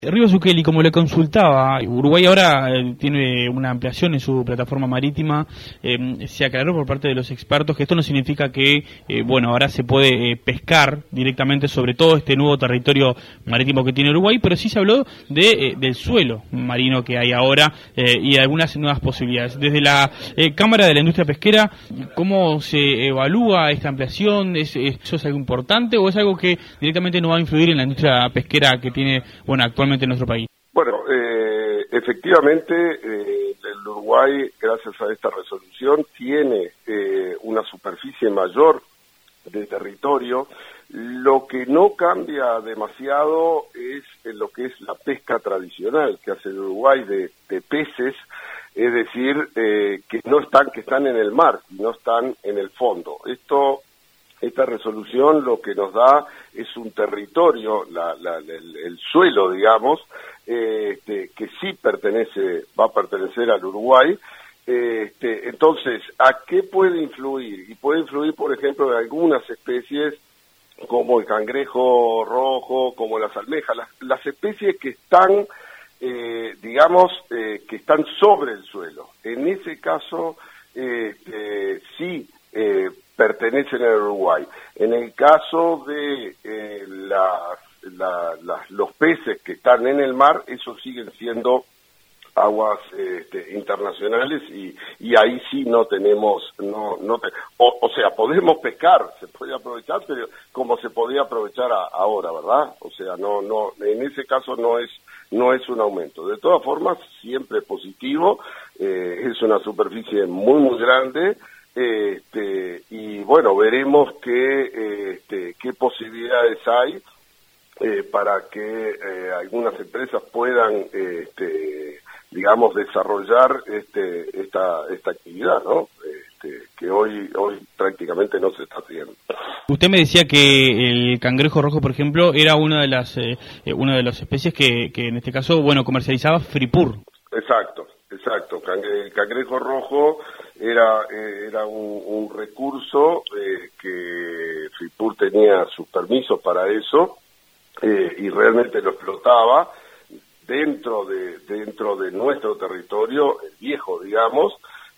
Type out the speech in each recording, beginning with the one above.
Río Zucchelli, como le consultaba, Uruguay ahora tiene una ampliación en su plataforma marítima. Se aclaró por parte de los expertos que esto no significa que, ahora se puede pescar directamente sobre todo este nuevo territorio marítimo que tiene Uruguay, pero sí se habló del suelo marino que hay ahora y de algunas nuevas posibilidades. Desde la Cámara de la Industria Pesquera, ¿cómo se evalúa esta ampliación? ¿Eso es algo importante o es algo que directamente no va a influir en la industria pesquera que tiene, actualmente en nuestro país? Bueno, efectivamente, el Uruguay, gracias a esta resolución, tiene una superficie mayor de territorio. Lo que no cambia demasiado es lo que es la pesca tradicional que hace el Uruguay de peces, es decir, que están en el mar y no están en el fondo. Esta resolución lo que nos da es un territorio, el suelo, digamos, que sí va a pertenecer al Uruguay. Entonces, ¿a qué puede influir? Y puede influir, por ejemplo, en algunas especies como el cangrejo rojo, como las almejas, las especies que están, que están sobre el suelo. En ese caso, sí, pertenecen al Uruguay. En el caso de los peces que están en el mar, esos siguen siendo aguas internacionales y ahí sí no tenemos, o sea, podemos pescar, se puede aprovechar, pero como se podía aprovechar ahora, ¿verdad? O sea, en ese caso no es un aumento. De todas formas, siempre positivo, es una superficie muy, muy grande. Y bueno, veremos qué posibilidades hay para que algunas empresas puedan desarrollar esta actividad, ¿no? Que hoy prácticamente no se está haciendo. Usted me decía que el cangrejo rojo, por ejemplo, era una de las especies que en este caso, comercializaba Fripur. Exacto. El cangrejo rojo era un recurso que Fripur tenía sus permisos para eso y realmente lo explotaba dentro de nuestro territorio, el viejo, digamos.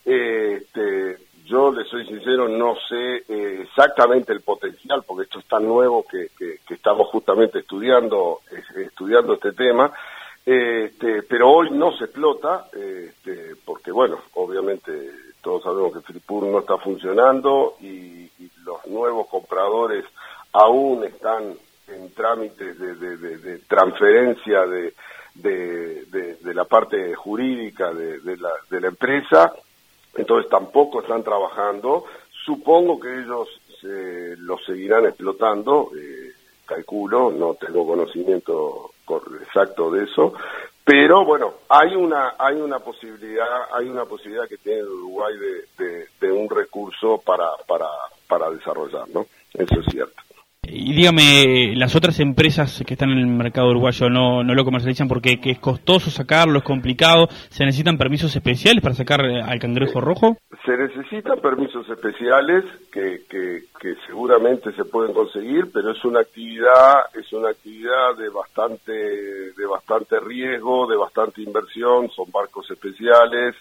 Yo le soy sincero, no sé exactamente el potencial, porque esto es tan nuevo que estamos justamente estudiando este tema. Pero hoy no se explota, porque obviamente todos sabemos que Fripur no está funcionando y los nuevos compradores aún están en trámites de transferencia de la parte jurídica de la empresa, entonces tampoco están trabajando. Supongo que ellos lo seguirán explotando, calculo, no tengo conocimiento exacto de eso, pero hay una posibilidad que tiene el Uruguay de un recurso para desarrollar, ¿no? Eso es cierto. Y dígame, las otras empresas que están en el mercado uruguayo no lo comercializan porque es costoso sacarlo, es complicado, ¿se necesitan permisos especiales para sacar al cangrejo rojo? Se necesitan permisos especiales que seguramente se pueden conseguir, pero es una actividad de bastante riesgo, de bastante inversión, son barcos especiales.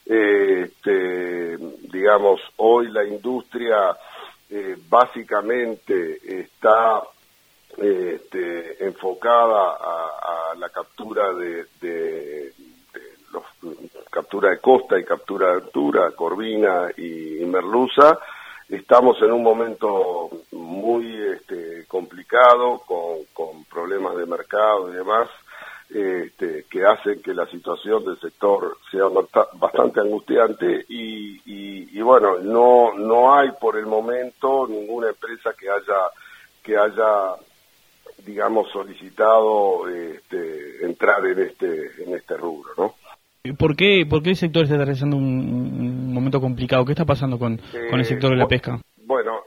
Hoy la industria básicamente está enfocada a la captura captura de costa y captura de altura, corvina y merluza. Estamos en un momento muy complicado, con problemas de mercado y demás, que hacen que la situación del sector sea bastante angustiante y no hay por el momento ninguna empresa que haya solicitado entrar en este rubro, ¿no? ¿Por qué el sector está atravesando un momento complicado? ¿Qué está pasando con el sector de la pesca? Bueno,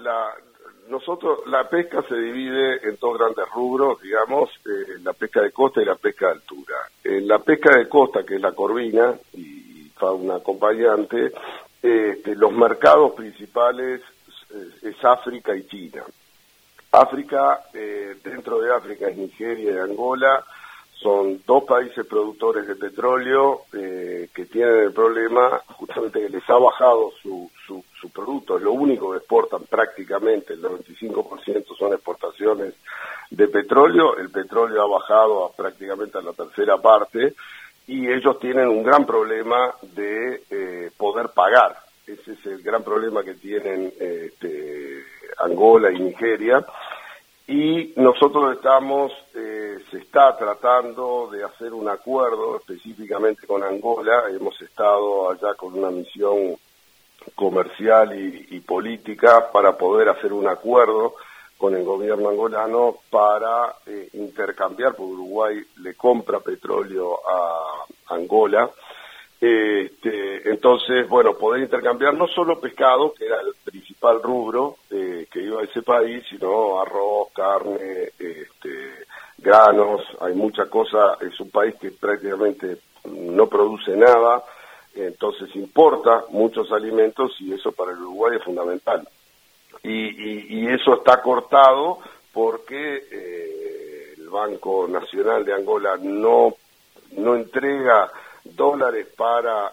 la pesca se divide en dos grandes rubros, la pesca de costa y la pesca de altura. En la pesca de costa, que es la corvina y fauna acompañante, los mercados principales es África y China. África, dentro de África es Nigeria y Angola, Son dos países productores de petróleo que tienen el problema justamente que les ha bajado su producto. Es lo único que exportan prácticamente, el 95% son exportaciones de petróleo. El petróleo ha bajado prácticamente a la tercera parte y ellos tienen un gran problema de poder pagar. Ese es el gran problema que tienen Angola y Nigeria. Y nosotros se está tratando de hacer un acuerdo específicamente con Angola. Hemos estado allá con una misión comercial y política para poder hacer un acuerdo con el gobierno angolano para intercambiar, porque Uruguay le compra petróleo a Angola. Entonces, bueno, poder intercambiar no solo pescado, que era el principal rubro que iba a ese país, sino arroz, carne, granos, hay mucha cosa. Es un país que prácticamente no produce nada, entonces importa muchos alimentos y eso para el Uruguay es fundamental. Y eso está cortado porque el Banco Nacional de Angola no entrega dólares para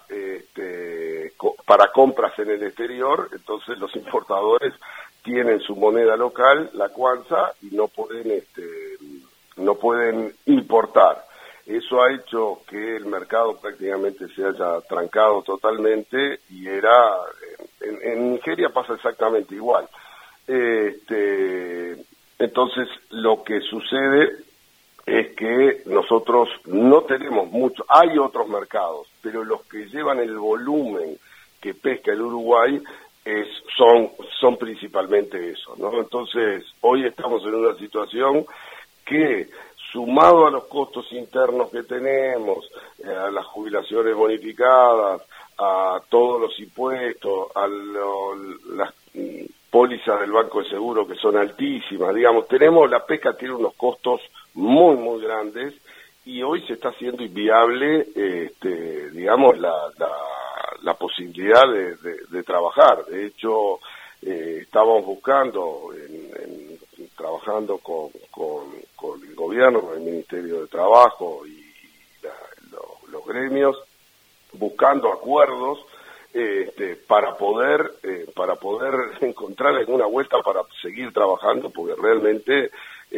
compras en el exterior, entonces los importadores tienen su moneda local, la kwanza, y no pueden importar. Eso ha hecho que el mercado prácticamente se haya trancado totalmente y en Nigeria pasa exactamente igual. Entonces lo que sucede es que nosotros no tenemos mucho, hay otros mercados, pero los que llevan el volumen que pesca el Uruguay son principalmente eso, ¿no? Entonces, hoy estamos en una situación que, sumado a los costos internos que tenemos, a las jubilaciones bonificadas, a todos los impuestos, a las pólizas del Banco de Seguro que son altísimas, digamos, la pesca tiene unos costos muy, muy grandes y hoy se está haciendo inviable, digamos, la posibilidad de trabajar. De hecho, estábamos buscando, trabajando con el gobierno, con el Ministerio de Trabajo y los gremios, buscando acuerdos para poder encontrar alguna vuelta para seguir trabajando, porque realmente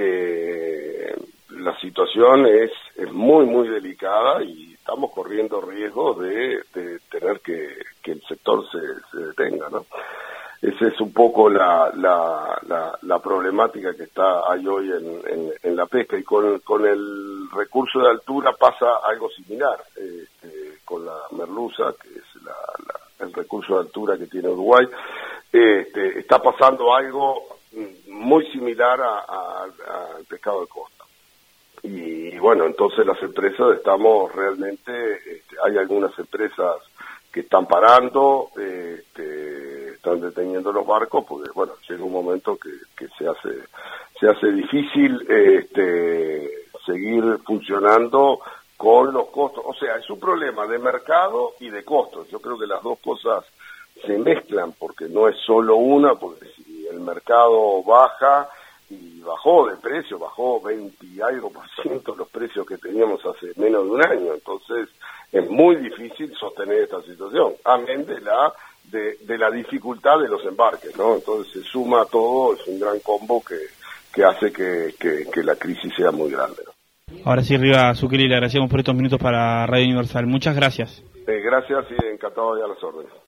la situación es muy, muy delicada y estamos corriendo riesgos de tener que el sector se detenga, ¿no? Esa es un poco la problemática que hay hoy en la pesca, y con el recurso de altura pasa algo similar, con la merluza, que es el recurso de altura que tiene Uruguay. Está pasando algo muy similar al pescado de costa. Y bueno, entonces las empresas estamos realmente, hay algunas empresas que están parando, están deteniendo los barcos, porque bueno, llega un momento que se hace difícil seguir funcionando con los costos. O sea, es un problema de mercado y de costos. Yo creo que las dos cosas se mezclan, porque no es solo una, porque si el mercado baja, y bajó de precio, bajó 20 y algo % los precios que teníamos hace menos de un año, entonces es muy difícil sostener esta situación, amén de la dificultad de los embarques, ¿no? Entonces se suma todo, es un gran combo que hace que la crisis sea muy grande, ¿no? Ahora sí, Riva Zucchelli, le agradecemos por estos minutos para Radio Universal. Muchas gracias. Gracias y encantado de a las órdenes.